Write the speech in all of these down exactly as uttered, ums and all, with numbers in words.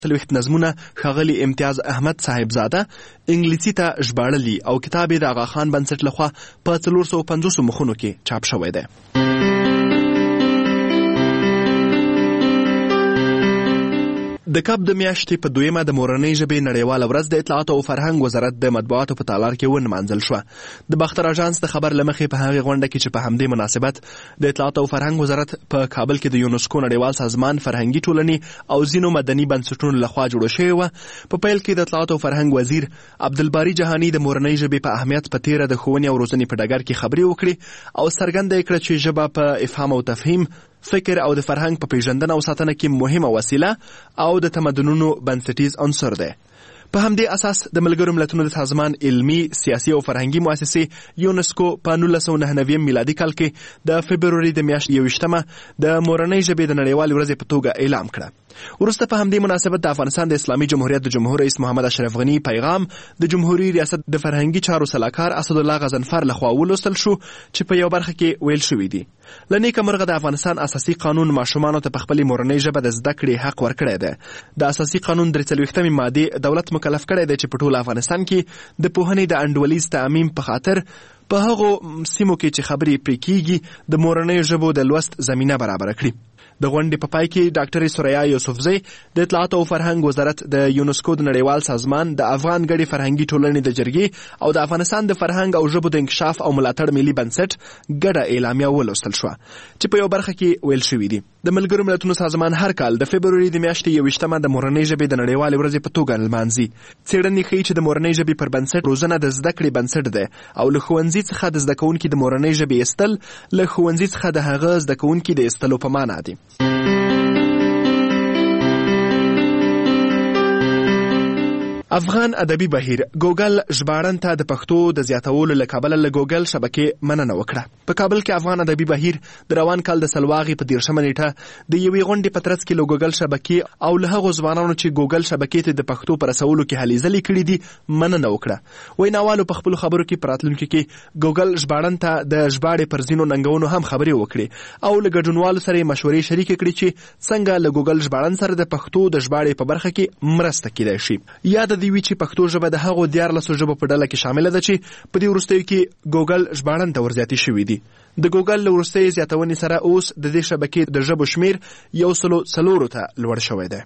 څلوېښت نظمونه ښاغلي امتیاز احمد صاحبزاده انګلیسي ته ژباړلي او کتاب یې د آغاخان بنسټ لخوا په څلور سوه پنځوسو مخونو کې چاپ شوی دی. د کب د میاشتې په دویمه د مورنۍ ژبې نړیواله ورځ د اطلاعاتو او فرهنګ وزارت د مطبوعاتو په تالار کې ونمانځل شوه. د باختر اژانس د خبر له مخې په هغې غونډه کې چې په همدې مناسبت د اطلاعاتو او فرهنګ وزارت په کابل کې د یونسکو نړیوال سازمان فرهنګي ټولنې او ځینو مدني بنسټونو لخوا جوړه شوې وه. په پیل کې د اطلاعاتو او فرهنګ وزیر عبدالباري جهاني د مورنۍ ژبې په اهمیت په تیره د ښوونې او روزنې په ډګر کې خبرې وکړې او څرګنده یې کړه چې ژبه په افهام او تفهیم، فکر او د فرهنګ په پیژندنه او ساتنه کې مهمه وسیله او د تمدنونو بنسټیز عنصر دی. په همدې اساس د ملګرو ملتونو د سازمان علمي، سیاسي او فرهنګي مؤسسې یونسکو په نولس سوه نهه نوي میلادي کال کې د فبروري د میاشتې یوویشتمه د مورنۍ ژبې د نړیوالې ورځې په توګه اعلان کړه. وروسته په همدې مناسبت د افغانستان د اسلامي جمهوریت د جمهور رئیس محمد اشرف غني پیغام د جمهوریت ریاست د فرهنګي چارو سلاکار اسدالله غضنفر لخوا ولوستل شو چې په یو برخه کې ویل شوي دي: له نیکه مرغه د افغانستان اساسي قانون ماشومانو ته په خپلې مورنۍ ژبه د زده کړې حق ورکړی دی. د اساسي قانون درې څلوېښتمې مادې دولت مکلف کړی دی چې په ټول افغانستان کې د پوهنې د انډولیز تعمیم په خاطر په هغو سیمو کې چې خبرې پرې کیږي د مورنۍ ژبو د لوست زمینه برابره کړي. د غونډې په پای کې ډاکټر سوریا یوسفزۍ د اطلاعاتو او فرهنګ وزارت د یونسکو د نړیوال سازمان د افغان ګډې فرهنګي ټولنې د جرګې او د افغانستان د فرهنګ او ژبو د انکشاف او ملاتړ ملي بنسټ ګډه اعلامیه ولوستل شوه چې په یو برخه کې ویل شوي دي: د ملګرو ملتونو سازمان هر کال د فبروري د میاشتې یوویشتمه د مورنۍ ژبې د نړیوالې ورځې په توګه لمانځي. څېړنې ښیي چې د مورنۍ ژبې پر بنسټ روزنه د زده کړې بنسټ دی او له ښوونځي څخه د زده کوونکي د مورنۍ ژبې ایستل له ښوونځي څخه د هغه زده کوونکي د ایستلو په معنا دي. افغان ادبي بهیر ګوګل ژباړن ته د پښتو د زیاتولو له کبله له ګوګل شبکې مننه وکړه. په کابل کې افغان ادبي بهیر د روان کال د سلواغې په دیرشمه نیټه د یوې غونډې په ترڅ کې له ګوګل شبکې او له هغو ځوانانو چې ګوګل شبکې ته د پښتو په رسولو کې هلې ځلې کړي دي مننه وکړه. ویناوالو په خپلو خبرو کې په راتلونکي کې ګوګل ژباړن ته د ژباړې پر ځینو ننګونو هم خبرې وکړي او له ګډونوالو سره یې مشورې شریکې کړي چې څنګه له ګوګل ژباړن سره د پښتو د ژباړې په برخه کې مرسته کیدای شي. یاد دی وی چې پښتو ژبه د هغو دیارلسو ژبو په ډله کې شامله ده چې په دې وروستیو کې ګوګل ژباړن ته ورزیاتې شوي دي. د ګوګل له وروستۍ زیاتونې سره اوس د دې شبکې د ژبو شمیر یو سلو څلورو ته لوړ شوی دی.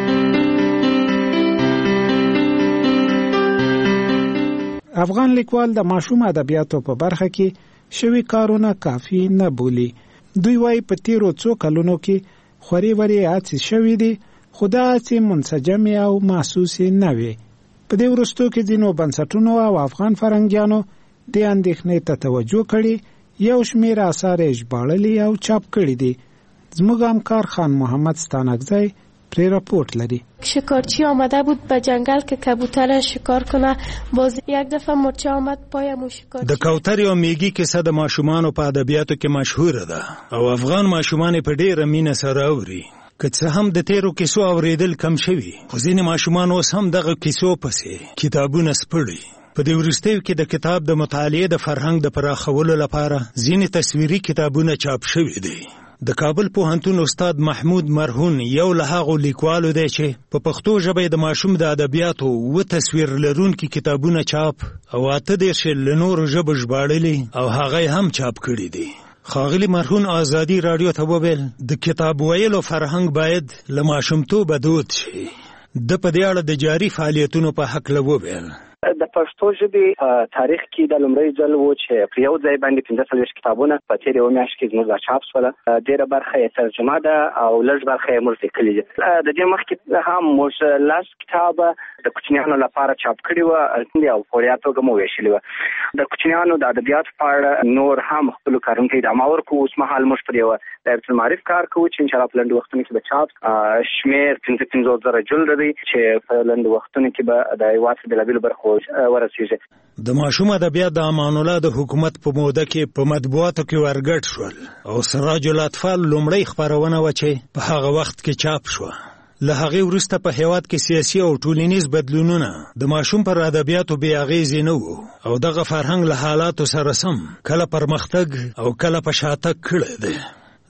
افغان لیکوال د ماشوم ادبیاتو په برخه کې شوي کارونه کافي نه بولي. دوی وايي په تیرو څو کلونو کې خوري وري هڅې شوي دي خو دا هڅې منسجمې او محسوسې نه وي. په دې وروستو کې ځینو بنسټونو او افغان فرهنګیانو دې اندېښنې ته توجه کړې، یو شمېر آثار یې ژباړلي او چاپ کړي دي. زموږ همکار خان محمد ستانکزی پری راپورت لري. شکارچی آمده بود به جنگل که کبوتر شکار کنه. باز یک دفعه مرچه آمد پایم و شکارچی. د کوتر یا میږي کیسه د ماشومانو په ادبیاتو کې مشهوره ده او افغان ماشومان په ډېره مینه سره اوري. که څه هم د تیرو کیسو اوریدل کم شوي خو ځینې ماشومان اوس هم دغه کیسو پسې کتابونه سپړي. په دې وروستیو کې د کتاب د مطالعې د فرهنګ د پراخولو لپاره ځینې تصویري کتابونه چاپ شوي دي. د کابل پوهنتون استاد محمود مرهون یو له هغو لیکوالو دی چې په پښتو ژبه د ماشوم د ادبیاتو اووه تصویر لرونکي کتابونه چاپ او اته دېرش یې له نورو ژبو ژباړلي او هغه هم چاپ کړي دي. خاغلی مرهون آزادی رادیو ته وویل د کتاب ویلو فرهنګ باید له ماشومتوبه دود شي. د په دې اړه د جاري فعالیتونو په هکله وویل: د پښتو ژبې په تاریخ کې د لومړی ځل و چې په یو ځای باندې پنځه څلوېښت کتابونه په تېرې یوه میاشت کې زموږ راچاپ شوله. ډېره برخه یې ترجمه ده او لږ برخه یې موږ لیکلي دي. د دې مخکې هم موږ لس کتابه د کوچنیانو لپاره چاپ کړي وه او په وړیا توګه مو ویشلي وه. د کوچنیانو د ادبیاتو په اړه نور هم خپلو کارونو ته ادامه ورکوو. اوس مهال موږ پر یوه دایرة المعارف کار کوو چې انشاءالله په لنډو وختونو کې به چاپ شمېر پنځه پنځوس زره جلده دی چې په لنډو وختونو کې به د هېواد په بېلابېلو برخو ورسېږي. د ماشوم ادبیات د امان الله د حکومت په موده کې په مطبوعاتو کې ورګډ شول او سراج الاطفال لومړی خپرونه وه چې په هغه وخت کې چاپ شوه. له هغې وروسته په هېواد کې سیاسي او ټولنیز بدلونونه د ماشوم پر ادبیاتو بې اغېزې نه وو او دغه فرهنګ له حالاتو سره سم کله پرمختګ او کله په شاتګ کړی دی.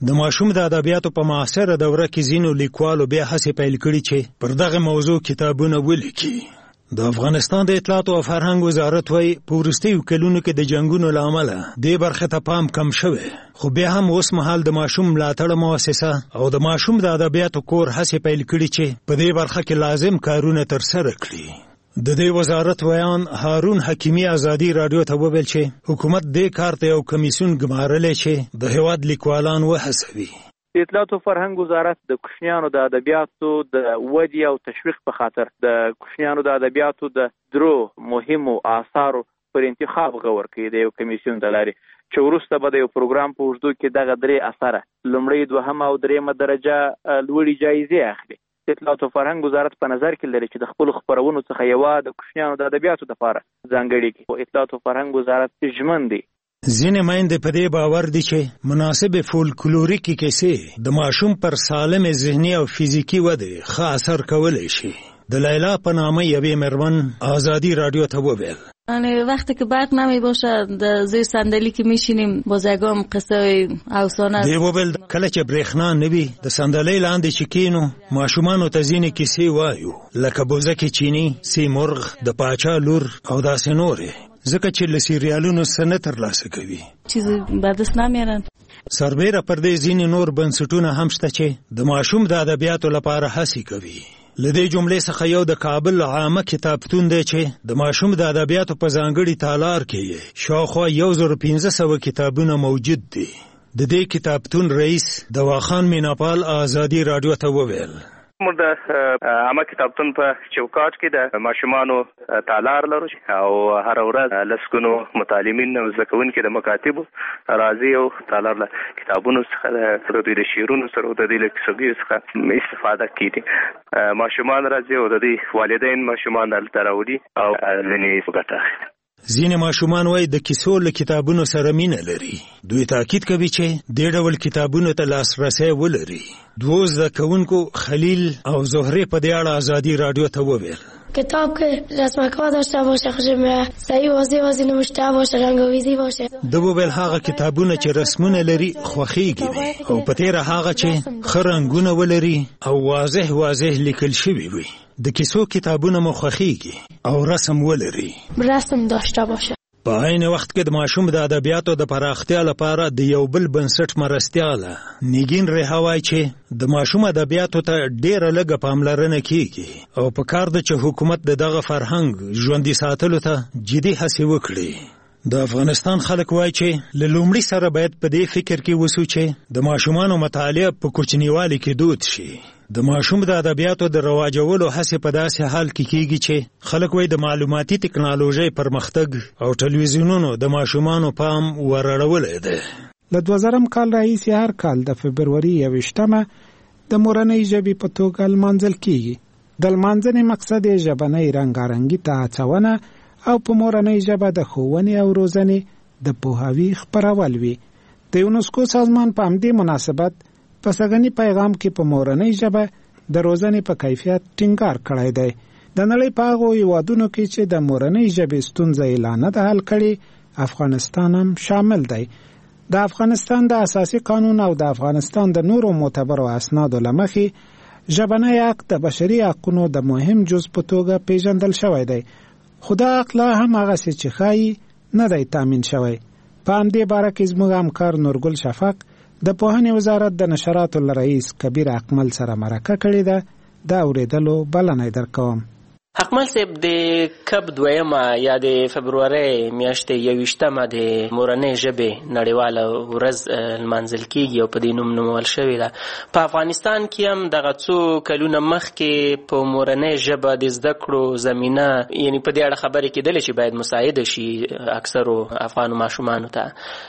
د ماشوم د ادبیاتو په معاصره دوره کې ځینو لیکوالو بیا هڅې پیل کړي چې پر دغه موضوع کتابونه ولیکي. د افغانستان د اطلاعات او فرهنګ وزارت وايي په وروستیو کلونو کې د جنگونو له امله دې برخې ته پام کم شوی، خو بیا هم اوس مهال د ماشوم ملاتړ مؤسسه او د ماشوم د ادبیاتو کور هڅې پیل کړي چې په دې برخه کې لازم کارونه ترسره کړي. د دې وزارت ویان هارون حکیمی ازادي رادیو ته وویل چې حکومت دې کار ته یو کمیسیون ګمارلی چې د هېواد لیکوالان وهڅوي. د اطلاعات او فرهنګ وزارت د کوچنیانو د ادبیاتو د ودې او تشویق په خاطر د کوچنیانو د ادبیاتو د درو مهمو آثارو پر انتخاب غور کوي د یو کمیسیون د لارې، چې وروسته به د یو پروګرام په اوږدو کې دغه درې اثاره لومړی، دوهمه او دریمه درجه لوړې جایزې اخلي. د اطلاعات او فرهنګ وزارت په نظر کې لري چې د خپلو خپرونو څخه یوه د کوچنیانو د ادبیاتو لپاره ځانګړې کړي. اطلاعات او فرهنګ وزارت ژمن دی. ځینې میندې په دې باور دي چې مناسبې فولکلوریکي کیسې د ماشوم پر سالم ذهني او فیزیکي ودې ښه اثر کولی شي. د لیلا په نامه یوې مېرمن آزادی رادیو ته وویل: وقتی که برق نمی باشه در زیر صندلی که میشینیم بازیگام قصه افسانه. دی وویل کله چې برېښنا نه وي د صندلۍ لاندې چې کینو ماشومانو ته ځینې کیسې وایو، لکه بوزکې چیني، سیمرغ، د پاچا لور او داسې نورې، ځکه چې له سیریالونو څه نه ترلاسه کوي. چیزی به دست نمیارن. سربیره پر دې ځینې نور بنسټونه هم شته چې د ماشوم د ادبیاتو لپاره هڅې کوي. له دې جملې څخه یو د کابل عامه کتابتون دی چې د ماشوم د ادبیاتو په ځانګړي تالار کې شاوخوا یو زر پنځه سوه کتابونه موجود دي. د دې کتابتون رئیس دواخان میناپال آزادی رادیو ته وویل: موږ د عامه کتابتون په چوکاټ کې د ماشومانو تالار لرو او هر ورځ لسګونو متعلمین او زده کوونکي د مکاتبو راځي او تالار له کتابونو څخه د دوی د شعرونو سره د دوی له کیسهګیو څخه استفاده کوي. ماشومان راځي او د دوی والدین ماشومان دلته راوړي او ځینې ګټه اخلي. ځینې ماشومان وایي د کیسو له کتابونو سره مینه لري. دوی تاکید کوي چې دې ډول کتابونو ته لاسرسی ولري. دوو زده کوونکو خلیل او زهرې په دې اړه آزادی رادیو ته وویل: کتاب که رسمک‌ها داشته باشه، خشم صحیح واضح واضح نوشته باشه، رنگ‌آمیزی باشه. د وویل هغه کتابونه چې رسمونه لري خوښیږي او په تیره هغه چې ښه رنګونه ولري او واضح واضح لیکل شوي وي. د کیسو کتابونه مو خوښیږي او رسم ولري. رسم داشته باشه. په عین وخت کې د ماشوم د ادبیاتو د پراختیا لپاره د یو بل بنسټ مرستیاله نیګین ریحا چې د ماشوم ادبیاتو ته ډیره لږه پاملرنه کیږي او په کار ده چې حکومت د دغه فرهنګ ژوندي ساتلو ته جدي هڅې وکړي. د افغانستان خلک وایي چې له لومړي سره باید په دې فکر کې وسو چې د ماشومانو مطالعه په کوچنیوالي کې دود شي. د ماشوم د ادبیاتو د رواجولو هڅې په داسې حال کې کیږي چې خلک وایي د معلوماتي ټکنالوژۍ پرمختګ او ټلویزیونونو د ماشومانو پام ورړولی دی. له دوه زرم کال راهیسې هر کال د فبروري یویشتمه د مورنۍ ژبې په توګه لمانځل کیږي. د لمانځنې مقصد یې ژبنۍ رنګارنګي ته هڅونه او په مورنۍ ژبه د ښوونې او روزنې د پوهاوي خپرول وي. د یونسکو سازمان په همدې مناسبت په سږني پیغام کې په مورنۍ ژبه د روزنې په کیفیت ټینګار کړی دی. د نړۍ په هغو هېوادونو کې چې د مورنۍ ژبې ستونزه یې لا نه ده حل کړې، افغانستان هم شامل دی. د افغانستان د اساسي قانون او د افغانستان د نورو معتبرو اسنادو له مخې ژبنی حق د بشري حقونو د مهم جز په توګه پیژندل شوی دی، خو دا حق لا هم هغسې چې ښایي نه دی تامین شوی. په همدې باره کې زموږ همکار نورګل شفق د پوهنې وزارت د نشراتو له رئیس کبیر اقمل سره مرکه کړې ده. د اورېدلو بلنه یې درکوم. اقمل صاحب، د کب دویمه یا د فبرورۍ میاشتې یویشتمه د مورنۍ ژبې نړیواله ورځ لمانځل کیږي او په دې نوم نومول شوې ده. په افغانستان کې هم دغه څو کلونه مخکې په مورنۍ ژبه د زده کړو زمینه یعنی په دې اړه خبرې کېدلې چې باید مساعده شي اکثرو افغانو ماشومانو ته.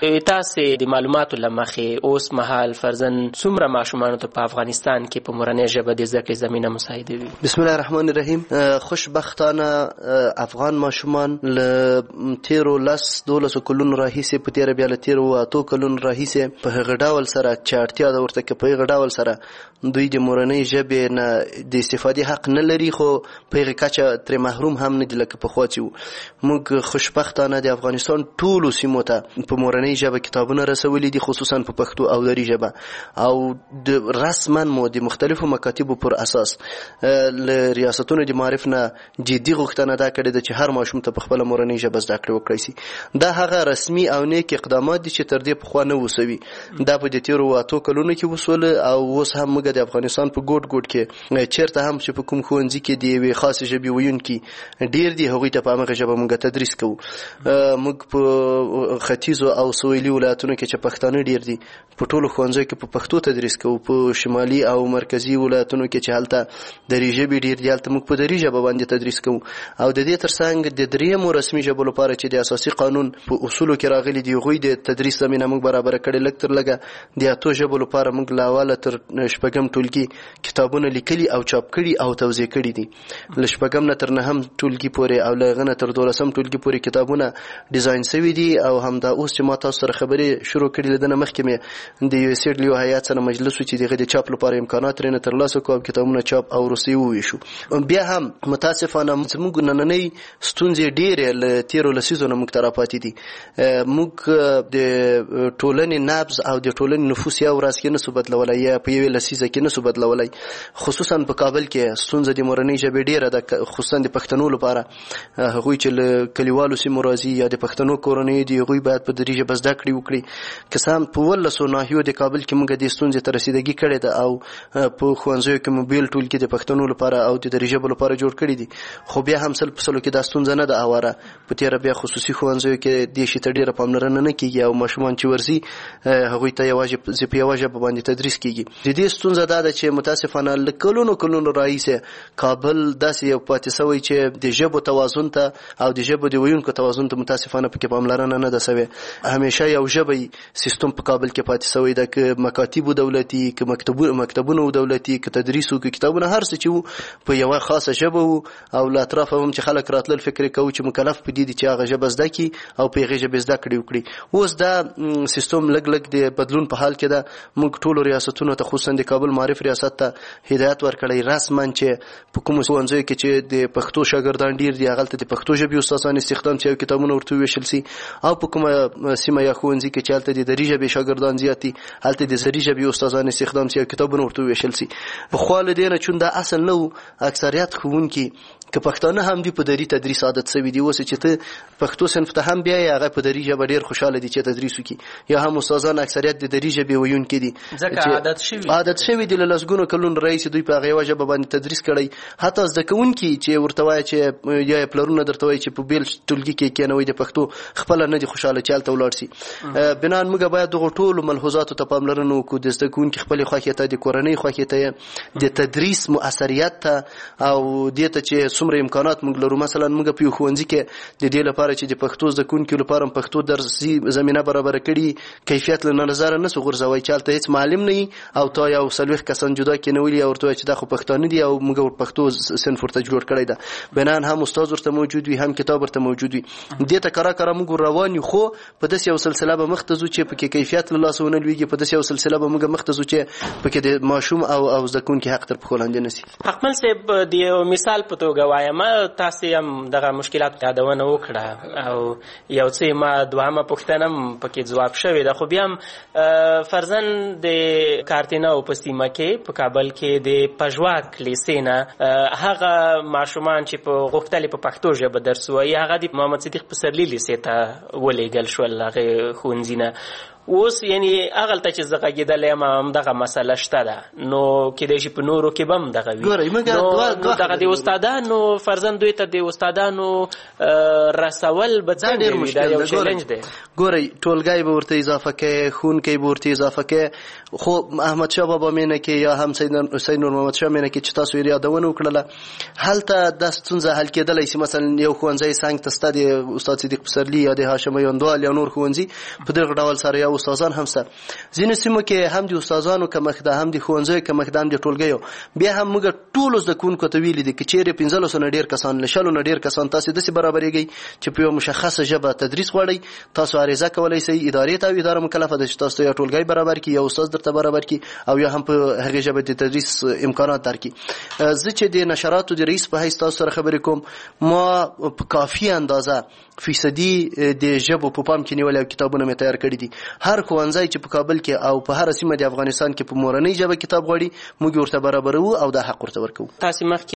تاسې د معلوماتو له مخې اوس مهال فرضاً څومره ماشومانو ته په افغانستان کې په مورنۍ ژبه د زده کړې زمینه مساعده وي؟ بسم الله الرحمن الرحیم. خوشبختانه افغان ماشومان له تیرو لس دولسو کلونو راهیسې په تیره بیا له تیرو اتو کلونو راهیسې په هغه ډول سره چې اړتیا ده ورته که په هغه ډول سره دوی د مورنۍ ژبې نه د استفادې حق نه لري خو په هغې کچه ترې محروم هم نه دي لکه پخوا چې وو. موږ خوشبختانه د افغانستان ټولو سیمو ته په مورنۍ ژبه کتابونه رسولي دي، خصوصا په پښتو او دري ژبه، او د رسما مو د مختلفو مکاتبو پر اساس له ریاستونو د معارف نه جدي غوښتنه دا کړې ده چې هر ماشوم ته په خپله مورنۍ ژبه زده کړې وکړی سي. دا هغه رسمي او نیک اقدامات دي چې تر دې پخوا نه وسوي. دا په د تېرو اتو کلونو کې وسول، او اوس هم موږ د افغانستان په ګوټ ګوټ کې چېرته هم چې په کوم ښوونځي کې د یوې خاصې ژبې ویونکي ډېر دي، هغوی ته په همغه ژبه موږ تدریس کوو. موږ په ختیځو او سویلي ولایتونو کې چې پښتانه ډېر دي په ټولو ښوونځیو کې په پښتو تدریس کوو. په شمالي او مرکزي ولایتونو کې چې هلته دري ژبې ډېر دي هلته موږ په دري ژبه باندې تدریس کوو. او د دې تر څنګ د درېیمو رسمي ژبو لپاره چې د اساسي قانون په اصولو کې راغلي دي هغوی د تدریس زمینه موږ برابره کړې. لږ تر لږه د اتو ژبو لپاره موږ له اوله تر شپږم ټولګي کتابونه لیکلي او چاپ کړي او توزیع کړي دي. له شپږم نه تر نهم ټولګي پورې او له هغه نه تر دولسم ټولګي پورې کتابونه ډیزاین سوي دي. او همدا اوس چې ما تاسو سره خبرې شروع کړي له دنه مخکې مې د یو سیډ لیو هیات سره مجلس و چې د هغې د چاپ لپاره امکانات ترېنه ترلاسه کړو او کتابونه چاپ او روسیې وویشو. بیا هم متاسفانه زموږ نننۍ ستونزې ډېرې له تېرو لسیزو نه موږ ته راپاتې دي. موږ د ټولنې نبض او د ټولنې نفوس یو ورځ کې نسو بدلولی یا په یوې لسیزه کې نسو بدلولی. خصوصا په کابل کې ستونزه د مورنۍ ژبې ډېره ده، خصوصا د پښتنو لپاره. هغوی چې له کلیوالو سیمو راځي یا د پښتنو کورنۍ دي هغوی باید په دري ژبه زده کړې وکړي. که څه هم په اوولسو ناحیو د کابل کې موږ دې ستونزې ته رسیدګي کړې ده او په ښوونځیو کې مو بیل ټولګي د پښتنو لپاره او د دري ژبو لپاره جوړ کړي دي. خو بیا هم سل په سلو کې دا ستونزه نه ده هواره. په تېره بیا خصوصي ښوونځیو کې دې شي ته ډېره پاملرنه نه کېږي او ماشومان چې ورځي هغوی ته یوازې په یوه ژبه باندې تدریس کېږي. د دې ستونزه دا ده چې متاسفانه له کلونو کلونو راهیسې کابل داسې یو پاتې سوی چې د ژبو توازن ته او د ژبو د ویونکو توازن ته متاسفانه پکې پاملرنه نه ده سوې. همیشه یو ژبی سیستم په کابل کې پاتې سوی ده، که مکاتب دولتي، که مکتبونه مکتبونه دولتي، که تدریس و که کتابونه، هر څه چې وو په یوه خاصه ژبه وو. او له اطرافه هم چې خلک راتلل فکر کوو چې مکلف په دې دي چې هغه ژبه زده کړي او په هغې ژبې زده کړې وکړي. اوس دا سیستم لږ لږ د بدلون په حال کې ده. موږ ټولو ریاستونو ته خصوصا د کابل معارف ریاست ته هدایت ورکړی رسما چې په کومو ښوونځیو کې چې د پښتو شاګردان ډېر دي هغلته د پښتو ژبې استادان استخدام چې کتابونه ورته وویشل سي، او په کومه سیمه یا ښوونځي کې چې هلته د دري ژبې شاګردان زیات دي هلته د دري ژبې استادان استخدام سي او کتابونه ورته وویشل سي. پخوا له دې نه چون دا اصل نه و، اکثریت ښوونکي که پښتانه هم دي په دري تدریس عادت سوي دي. اوس چې ته پښتو صنف ته هم بیایې هغه په دري ژبه ډېر خوشحاله دي چې تدریس وکړي. یا هم استادان اکثریت د دري ژبې ویونکي دي ځکه عادت شوي عادت شوي دي له لسګونو کلونو راهیسې دوی په هغه یوه ژبه باندې تدریس کړی. حتی زده کوونکي چې ورته وایه چې یا یې پلرونه درته وایي چې په بیل ټولګي کې کېنوئ د پښتو خپله نه دي خوشحاله چې هلته ولاړ سي. بنان موږ باید دغو ټولو ملحوظاتو ته پاملرنه وکړو، د زده کوونکي خپلې خوښې ته، د کورنۍ خوښې ته، د تدریس مؤثریت ته، او دې ته چې څومره امکانات موږ لرو. مثلا موږ په یو ښوونځي کې د دې لپاره چې د پښتو زده کوونکو لپاره پښتو درسي زمینه برابره کړي کیفیت له نظره نه سو غورځوئ چې هلته هېڅ معلم نه وي او تا یو څلوېښت کسان جدا کېنولي او ورته وایي چې دا خو پښتانه دي او موږ پښتو صنف ورته جوړ کړی ده. بنان هم استاد ورته موجود وي، هم کتاب ورته موجود وي. دې ته کرا کرا موږ روان یو، خو په داسې یو سلسله به مخ ته ځو چې پکې کیفیت له لاسه ونه لویږي. په داسې یو سلسله به موږ مخ ته ځو چې پکې د ماشوم او او زده کوونکي حق تر پښو لاندې نه سي. حقمل صاحب، د یو مثال په توګه وایم، تاسې هم دغه مشکلات یادونه وکړه او یو څه ما دوهمه پوښتنه هم پکې ځواب شوې ده. خو بیا هم فرضاً د کارتینو په سیمه کې په کابل کې د پژواک لیسې نه هغه ماشومان چې په غوښتل په پښتو ژبه درس وایي هغه د محمد صدیق پسرلي لیسې ته ولېږل شول هغې ښوونځي نه. اوس یعنی هغلته چې زه غږېدلی یم همدغه مسله شته ده، نو کیدای شي په نورو کې به هم دغه وي. نو دغه د استادانو فرضاً دوی ته د استادانو رسول به څنګه وي؟ دا یو چیلنج دی. ګورئ، ټولګی به ورته اضافه کوې، ښوونکی به ورته اضافه کوې، خو احمدشاه بابا مینه کې یا هم سید نور محمد شاه مینه کې چې تاسو یې یادونه وکړله هلته دا ستونزه حل کېدلی شي. مثلا یو ښوونځی څنګ ته ستا د استاد صدیق پسرلي یا د هاشم یوندوال یا نور ښوونځي په دغه ډول سره یو او استادان هم سته. ځینې سیمو کې هم د استادانو کمښت ده، هم د ښوونځیو کمښت ده، هم د ټولګیو. بیا هم موږ ټولو زده کوونکو ته ویلي دي که چیرې پنځلسو نه ډېر کسان له شلو نه ډېر کسان تاسې داسې برابرېږئ چې په یوه مشخصه ژبه تدریس غواړئ، تاسو عریضه کولی شئ ادارې ته، او اداره مکلفه ده چې تاسو ته یو ټولګی برابر کړي، یو استاد درته برابر کړي، او یا هم په هغې ژبه د تدریس امکانات درکړي. زه چې د نشراتو د رئیس په حیث تاسو سره خبرې کوم، ما په کافي اندازه فیصدي د ژبو په پام کې نیولې او کتابونه مې تیار کړي دي. هر ښوونځی چې په کابل کې او په هره سیمه د افغانستان کې په مورنۍ ژبه کتاب غواړي، موږ ورته برابروو او دا حق ورته ورکوو. تاسې مخکې